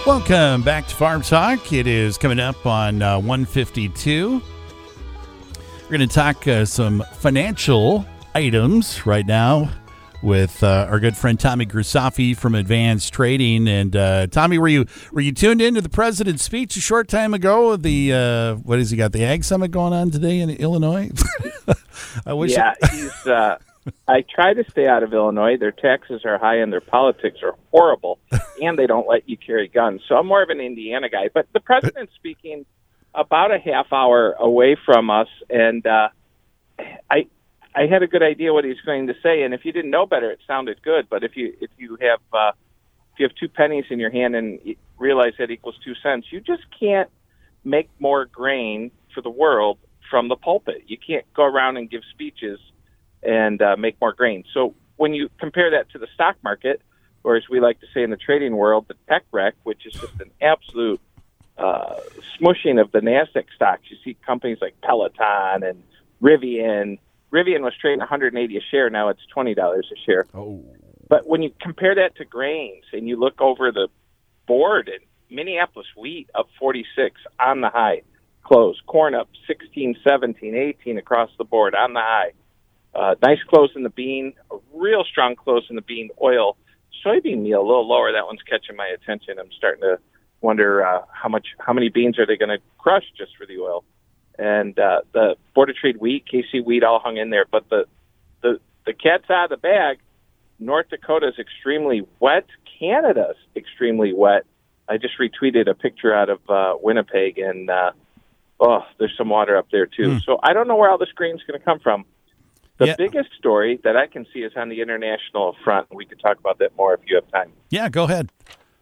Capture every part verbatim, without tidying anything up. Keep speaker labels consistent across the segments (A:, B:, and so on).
A: Welcome back to Farm Talk. It is coming up on uh, one fifty-two. We're going to talk uh, some financial items right now with uh, our good friend Tommy Grisafi from Advanced Trading. And uh, Tommy, were you were you tuned into the president's speech a short time ago? The uh, what has he got? The Ag Summit going on today in Illinois. I wish.
B: Yeah,
A: it-
B: he's. Uh, I try to stay out of Illinois. Their taxes are high and their politics are horrible, and they don't let you carry guns. So I'm more of an Indiana guy. But the president's speaking about a half hour away from us, and uh, I I had a good idea what he's going to say. And if you didn't know better, it sounded good. But if you if you have uh, if you have two pennies in your hand and you realize that equals two cents, you just can't make more grain for the world from the pulpit. You can't go around and give speeches and uh, make more grain. So when you compare that to the stock market, or as we like to say in the trading world, the tech wreck, which is just an absolute uh, smushing of the NASDAQ stocks. You see companies like Peloton and Rivian. Rivian was trading one hundred eighty a share. Now it's twenty dollars a share.
A: oh.
B: But when you compare that to grains and you look over the board, and Minneapolis wheat up forty-six on the high close, corn up sixteen, seventeen, eighteen across the board on the high. Uh, nice close in the bean, a real strong close in the bean oil. Soybean meal a little lower. That one's catching my attention. I'm starting to wonder uh, how much, how many beans are they going to crush just for the oil? And uh, the Board of Trade wheat, K C wheat, all hung in there. But the the the cat's out of the bag. North Dakota's extremely wet. Canada's extremely wet. I just retweeted a picture out of uh, Winnipeg, and uh, oh, there's some water up there too.
A: Mm.
B: So I don't know where all this grain's going to come from. The
A: Yeah.
B: biggest story that I can see is on the international front. We could talk about that more if you have time.
A: Yeah, go ahead.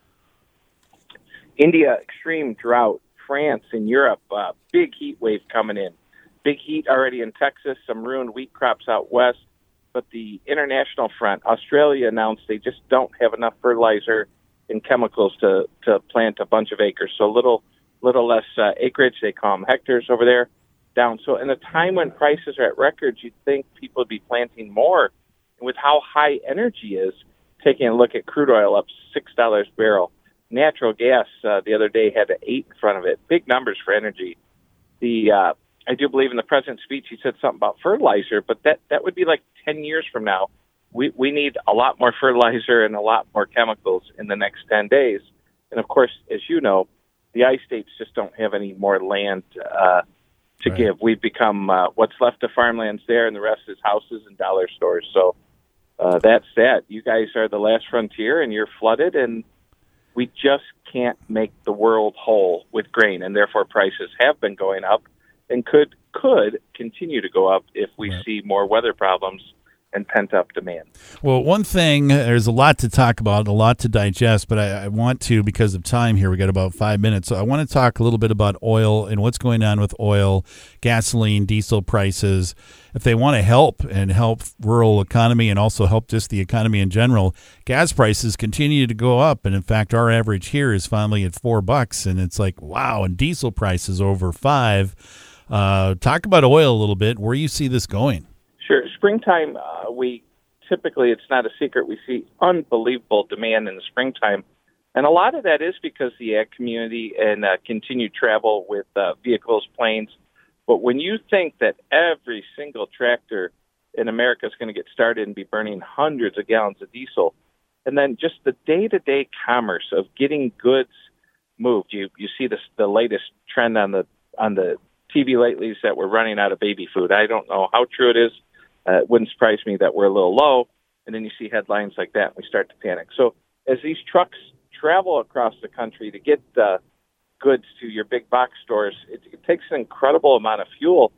B: India, extreme drought. France and Europe, uh, big heat wave coming in. Big heat already in Texas, some ruined wheat crops out west. But the international front, Australia announced they just don't have enough fertilizer and chemicals to, to plant a bunch of acres. So little, little less uh, acreage. They call them hectares over there. Down. So in a time when prices are at records, you'd think people would be planting more. And with how high energy is, taking a look at crude oil up six dollars a barrel. Natural gas uh, the other day had an eight in front of it. Big numbers for energy. The uh, I do believe in the president's speech he said something about fertilizer, but that, that would be like ten years from now. We we need a lot more fertilizer and a lot more chemicals in the next ten days. And of course, as you know, the I states just don't have any more land uh, to
A: Right.
B: give. We've become uh, what's left of farmlands there, and the rest is houses and dollar stores. So uh, that's that. You guys are the last frontier, and you're flooded, and we just can't make the world whole with grain, and therefore prices have been going up and could could continue to go up if we
A: Right.
B: see more weather problems and pent-up demand.
A: Well, one thing, there's a lot to talk about, a lot to digest, but I, I want to, because of time here, we got about five minutes. So I want to talk a little bit about oil and what's going on with oil, gasoline, diesel prices. If they want to help and help rural economy and also help just the economy in general, gas prices continue to go up. And in fact, our average here is finally at four bucks. And it's like, wow, and diesel prices over five. Uh, talk about oil a little bit, where you see this going.
B: Sure. Springtime, uh, we typically, it's not a secret, we see unbelievable demand in the springtime. And a lot of that is because the ag community and uh, continued travel with uh, vehicles, planes. But when you think that every single tractor in America is going to get started and be burning hundreds of gallons of diesel, and then just the day-to-day commerce of getting goods moved, you you see this, the latest trend on the on the T V lately is that we're running out of baby food. I don't know how true it is. Uh, it wouldn't surprise me that we're a little low, and then you see headlines like that, and we start to panic. So as these trucks travel across the country to get uh, goods to your big box stores, it, it takes an incredible amount of fuel.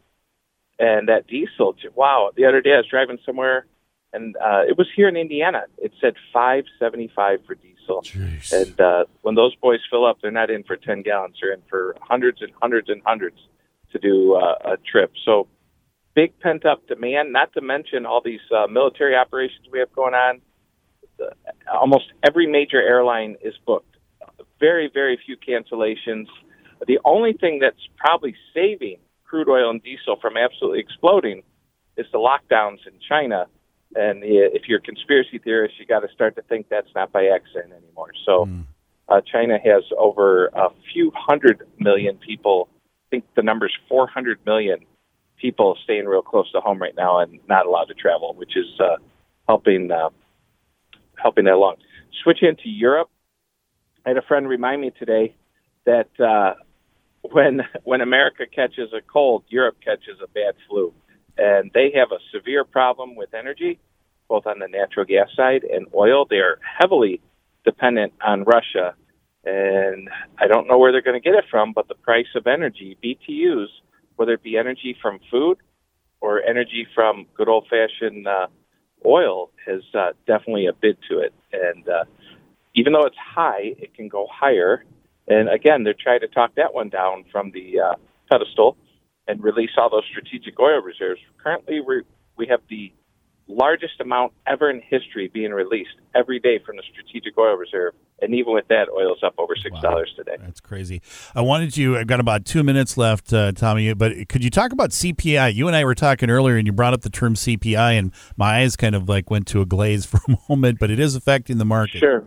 B: And that diesel, wow, the other day I was driving somewhere, and uh, it was here in Indiana. It said five seventy-five for diesel.
A: Jeez.
B: And uh, when those boys fill up, they're not in for ten gallons. They're in for hundreds and hundreds and hundreds to do uh, a trip. So big pent-up demand, not to mention all these uh, military operations we have going on. Uh, almost every major airline is booked. Very, very few cancellations. The only thing that's probably saving crude oil and diesel from absolutely exploding is the lockdowns in China. And if you're a conspiracy theorist, you got to start to think that's not by accident anymore. So
A: Mm.
B: Uh, China has over a few hundred million people. I think the number's four hundred million people staying real close to home right now and not allowed to travel, which is uh, helping uh, helping that along. Switching to Europe, I had a friend remind me today that uh, when when America catches a cold, Europe catches a bad flu. And they have a severe problem with energy, both on the natural gas side and oil. They are heavily dependent on Russia. And I don't know where they're going to get it from, but the price of energy, B T Us, whether it be energy from food or energy from good old-fashioned uh, oil, has uh, definitely a bid to it. And uh, even though it's high, it can go higher. And again, they're trying to talk that one down from the uh, pedestal and release all those strategic oil reserves. Currently, we we have the largest amount ever in history being released every day from the strategic oil reserve. And even with that, oil's up over six dollars wow. today.
A: That's crazy. I wanted you, I've got about two minutes left, uh, Tommy, but could you talk about C P I? You and I were talking earlier, and you brought up the term C P I, and my eyes kind of like went to a glaze for a moment, but it is affecting the market.
B: Sure.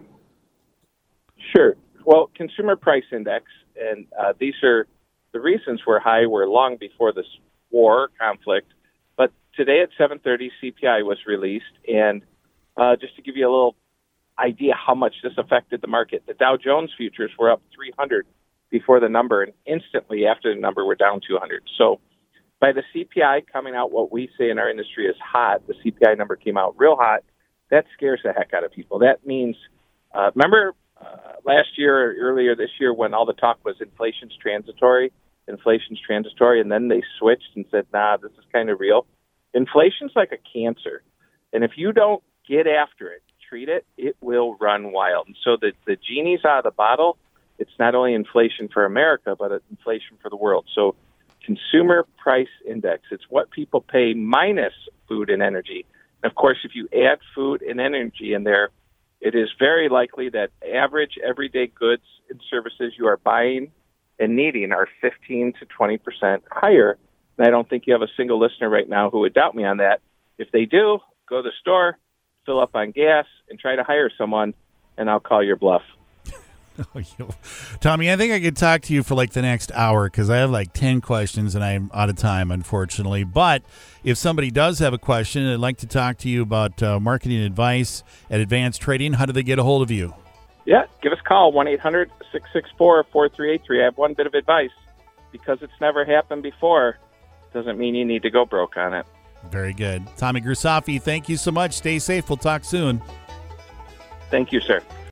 B: Sure. Well, Consumer Price Index, and uh, these are the reasons we're high were long before this war conflict. But today at seven thirty, C P I was released. And uh, just to give you a little idea how much this affected the market, the Dow Jones futures were up three hundred before the number, and instantly after the number, we're down two hundred. So by the C P I coming out, what we say in our industry is hot, the C P I number came out real hot. That scares the heck out of people. That means, uh, remember uh, last year or earlier this year when all the talk was inflation's transitory, inflation's transitory, and then they switched and said, nah, this is kind of real. Inflation's like a cancer. And if you don't get after it, treat it, it will run wild. And so the, the genie's out of the bottle. It's not only inflation for America, but it's inflation for the world. So Consumer Price Index, it's what people pay minus food and energy. And of course, if you add food and energy in there, it is very likely that average everyday goods and services you are buying and needing are fifteen to twenty percent higher. And I don't think you have a single listener right now who would doubt me on that. If they do, go to the store, fill up on gas, and try to hire someone, and I'll call your bluff.
A: Tommy, I think I could talk to you for like the next hour because I have like ten questions and I'm out of time, unfortunately. But if somebody does have a question and I'd like to talk to you about uh, marketing advice at Advanced Trading, how do they get a hold of you?
B: Yeah, give us a call, one eight hundred, six six four, four three eight three. I have one bit of advice. Because it's never happened before, doesn't mean you need to go broke on it.
A: Very good. Tommy Grisafi, thank you so much. Stay safe. We'll talk soon.
B: Thank you, sir.